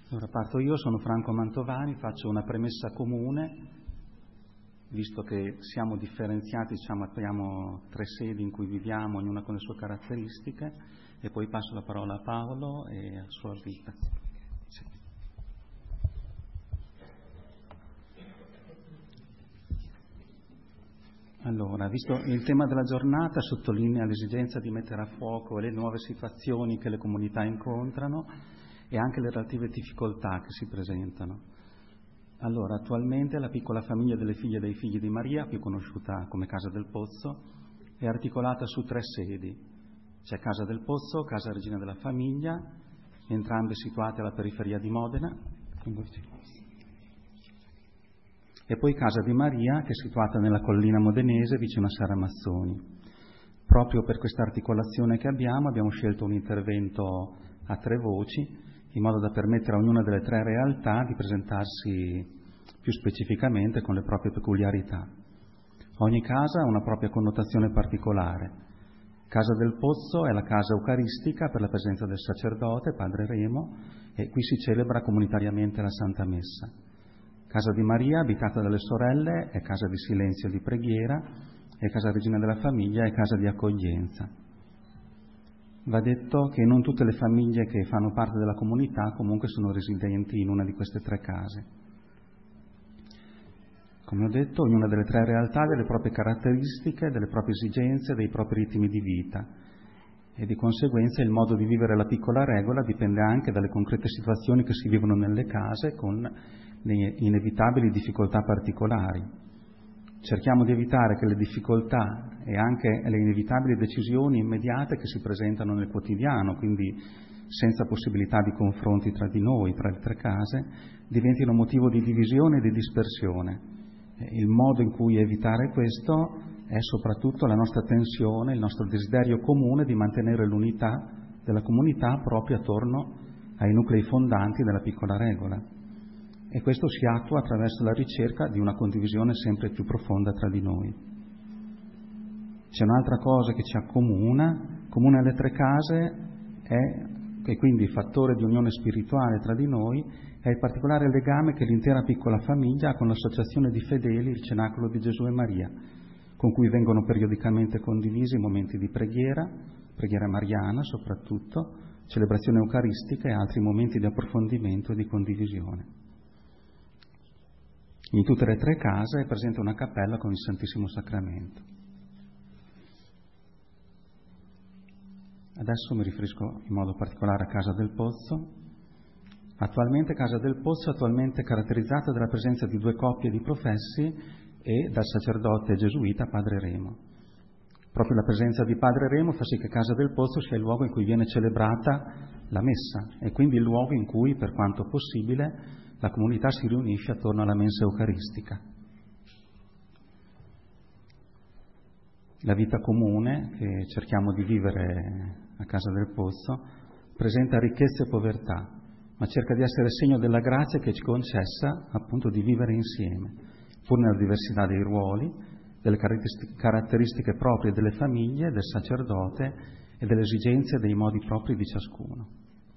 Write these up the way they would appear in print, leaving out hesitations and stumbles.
Allora parto io, sono Franco Mantovani, faccio una premessa comune, visto che siamo differenziati, diciamo, abbiamo 3 sedi in cui viviamo, ognuna con le sue caratteristiche, e poi passo la parola a Paolo e a sua vita. Sì. Allora, visto il tema della giornata, sottolinea l'esigenza di mettere a fuoco le nuove situazioni che le comunità incontrano e anche le relative difficoltà che si presentano. Allora, attualmente la piccola famiglia delle figlie e dei figli di Maria, più conosciuta come Casa del Pozzo, è articolata su 3 sedi. C'è Casa del Pozzo, Casa Regina della Famiglia, entrambe situate alla periferia di Modena, e poi Casa di Maria, che è situata nella collina modenese vicino a Serramazzoni. Proprio per questa articolazione che abbiamo scelto un intervento a 3 voci, in modo da permettere a ognuna delle 3 realtà di presentarsi più specificamente con le proprie peculiarità. Ogni casa ha una propria connotazione particolare. Casa del Pozzo è la casa eucaristica per la presenza del sacerdote, Padre Remo, e qui si celebra comunitariamente la Santa Messa. Casa di Maria, abitata dalle sorelle, è casa di silenzio e di preghiera, e Casa Regina della Famiglia è casa di accoglienza. Va detto che non tutte le famiglie che fanno parte della comunità comunque sono residenti in una di queste 3 case. Come ho detto, ognuna delle 3 realtà ha delle proprie caratteristiche, delle proprie esigenze, dei propri ritmi di vita, e di conseguenza il modo di vivere la piccola regola dipende anche dalle concrete situazioni che si vivono nelle case, con le inevitabili difficoltà particolari. Cerchiamo di evitare che le difficoltà e anche le inevitabili decisioni immediate che si presentano nel quotidiano, quindi senza possibilità di confronti tra di noi, tra le 3 case, diventino motivo di divisione e di dispersione. Il modo in cui evitare questo è soprattutto la nostra tensione, il nostro desiderio comune di mantenere l'unità della comunità proprio attorno ai nuclei fondanti della piccola regola. E questo si attua attraverso la ricerca di una condivisione sempre più profonda tra di noi. C'è un'altra cosa che ci accomuna, comune alle 3 case, e quindi fattore di unione spirituale tra di noi, è il particolare legame che l'intera piccola famiglia ha con l'associazione di fedeli, il Cenacolo di Gesù e Maria, con cui vengono periodicamente condivisi momenti di preghiera mariana soprattutto, celebrazione eucaristica e altri momenti di approfondimento e di condivisione. In tutte le 3 case è presente una cappella con il Santissimo Sacramento. Adesso mi riferisco in modo particolare a Casa del Pozzo. Casa del Pozzo è attualmente caratterizzata dalla presenza di 2 coppie di professi e dal sacerdote gesuita Padre Remo. Proprio la presenza di Padre Remo fa sì che Casa del Pozzo sia il luogo in cui viene celebrata la Messa e quindi il luogo in cui, per quanto possibile, la comunità si riunisce attorno alla mensa eucaristica. La vita comune che cerchiamo di vivere a Casa del Pozzo presenta ricchezza e povertà, ma cerca di essere segno della grazia che ci concessa appunto di vivere insieme, pur nella diversità dei ruoli, delle caratteristiche proprie delle famiglie, del sacerdote e delle esigenze e dei modi propri di ciascuno.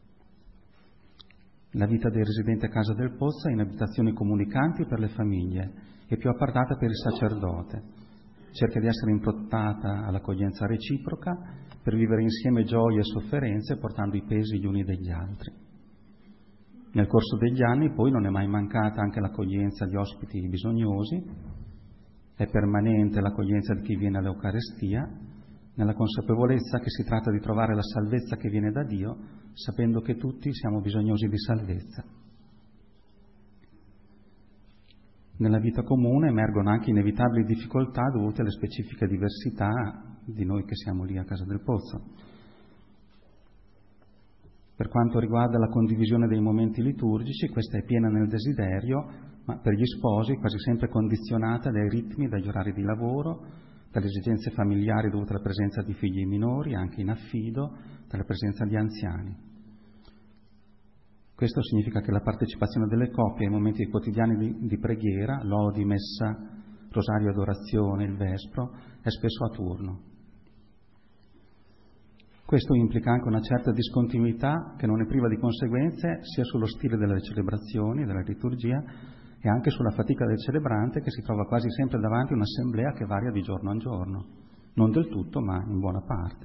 La vita dei residenti a Casa del Pozzo è in abitazioni comunicanti per le famiglie e più appartata per il sacerdote. Cerca di essere improntata all'accoglienza reciproca per vivere insieme gioie e sofferenze portando i pesi gli uni degli altri. Nel corso degli anni poi non è mai mancata anche l'accoglienza di ospiti bisognosi, è permanente l'accoglienza di chi viene all'Eucarestia, nella consapevolezza che si tratta di trovare la salvezza che viene da Dio, sapendo che tutti siamo bisognosi di salvezza. Nella vita comune emergono anche inevitabili difficoltà dovute alle specifiche diversità di noi che siamo lì a Casa del Pozzo. Per quanto riguarda la condivisione dei momenti liturgici, questa è piena nel desiderio, ma per gli sposi quasi sempre condizionata dai ritmi, dagli orari di lavoro, dalle esigenze familiari dovute alla presenza di figli minori, anche in affido, dalla presenza di anziani. Questo significa che la partecipazione delle coppie ai momenti quotidiani di preghiera, lodi, messa, rosario, adorazione, il vespro, è spesso a turno. Questo implica anche una certa discontinuità che non è priva di conseguenze sia sullo stile delle celebrazioni, della liturgia, e anche sulla fatica del celebrante che si trova quasi sempre davanti a un'assemblea che varia di giorno a giorno. Non del tutto, ma in buona parte.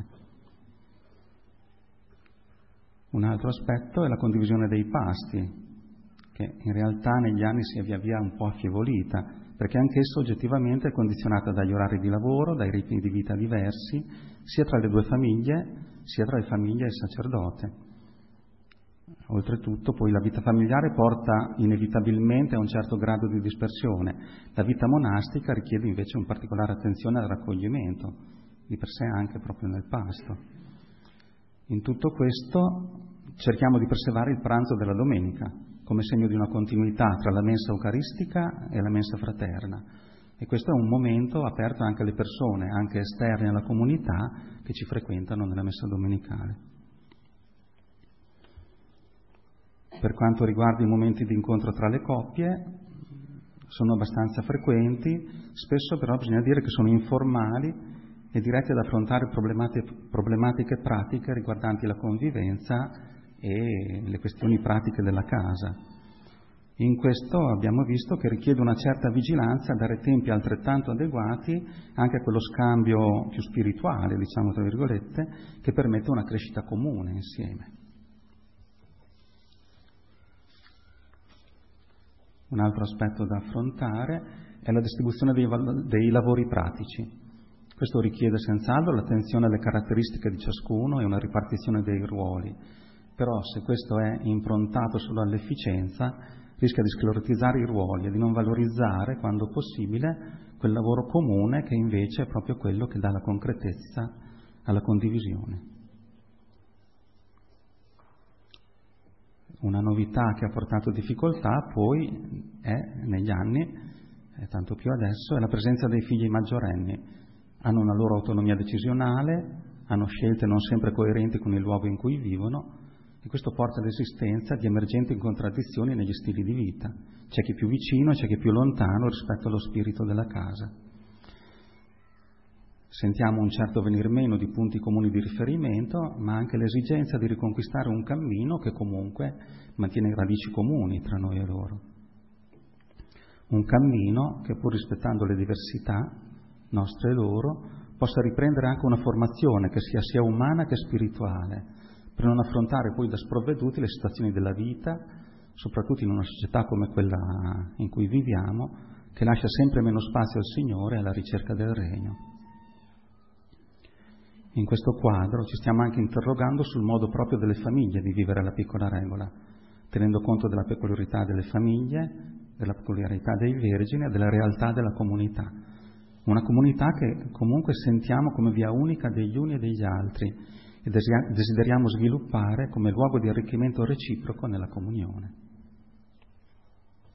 Un altro aspetto è la condivisione dei pasti, che in realtà negli anni si è via via un po' affievolita, perché anch'essa oggettivamente è condizionata dagli orari di lavoro, dai ritmi di vita diversi, sia tra le due famiglie, sia tra le famiglie e il sacerdote. Oltretutto, poi, la vita familiare porta inevitabilmente a un certo grado di dispersione. La vita monastica richiede invece un particolare attenzione al raccoglimento, di per sé anche proprio nel pasto. In tutto questo cerchiamo di preservare il pranzo della domenica, come segno di una continuità tra la mensa eucaristica e la mensa fraterna. E questo è un momento aperto anche alle persone, anche esterne alla comunità, che ci frequentano nella messa domenicale. Per quanto riguarda i momenti di incontro tra le coppie, sono abbastanza frequenti, spesso però bisogna dire che sono informali e diretti ad affrontare problematiche pratiche riguardanti la convivenza e le questioni pratiche della casa. In questo abbiamo visto che richiede una certa vigilanza a dare tempi altrettanto adeguati anche a quello scambio più spirituale, diciamo tra virgolette, che permette una crescita comune insieme. Un altro aspetto da affrontare è la distribuzione dei lavori pratici. Questo richiede senz'altro l'attenzione alle caratteristiche di ciascuno e una ripartizione dei ruoli, però se questo è improntato solo all'efficienza rischia di sclerotizzare i ruoli e di non valorizzare, quando possibile, quel lavoro comune che invece è proprio quello che dà la concretezza alla condivisione. Una novità che ha portato difficoltà poi negli anni, tanto più adesso, è la presenza dei figli maggiorenni. Hanno una loro autonomia decisionale, hanno scelte non sempre coerenti con il luogo in cui vivono, e questo porta all'esistenza di emergenti contraddizioni negli stili di vita. C'è chi è più vicino e c'è chi è più lontano rispetto allo spirito della casa. Sentiamo un certo venir meno di punti comuni di riferimento, ma anche l'esigenza di riconquistare un cammino che comunque mantiene radici comuni tra noi e loro. Un cammino che, pur rispettando le diversità nostre e loro, possa riprendere anche una formazione che sia umana che spirituale, per non affrontare poi da sprovveduti le situazioni della vita, soprattutto in una società come quella in cui viviamo, che lascia sempre meno spazio al Signore e alla ricerca del Regno. In questo quadro ci stiamo anche interrogando sul modo proprio delle famiglie di vivere la piccola regola, tenendo conto della peculiarità delle famiglie, della peculiarità dei vergini e della realtà della comunità. Una comunità che comunque sentiamo come via unica degli uni e degli altri e desideriamo sviluppare come luogo di arricchimento reciproco nella comunione.